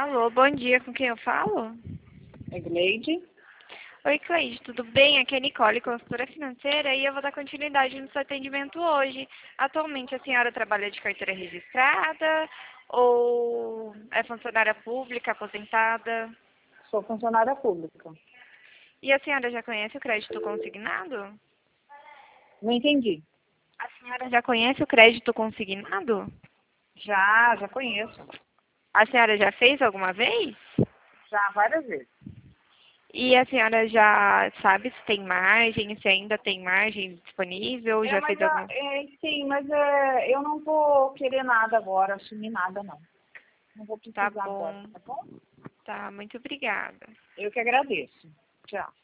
Alô, bom dia, com quem eu falo? É Gleide. Oi, Cleide, tudo bem? Aqui é Nicole, consultora financeira, e eu vou dar continuidade no seu atendimento hoje. Atualmente, a senhora trabalha de carteira registrada ou é funcionária pública, aposentada? Sou funcionária pública. E a senhora já conhece o crédito consignado? Não entendi. A senhora já conhece o crédito consignado? Já conheço. A senhora já fez alguma vez? Já várias vezes. E a senhora já sabe se tem margem, se ainda tem margem disponível? Já fez alguma? Sim, mas eu não vou querer nada agora, assumir nada não. Não vou Tá precisar agora, bom. tá bom? Tá, muito obrigada. Eu que agradeço. Tchau.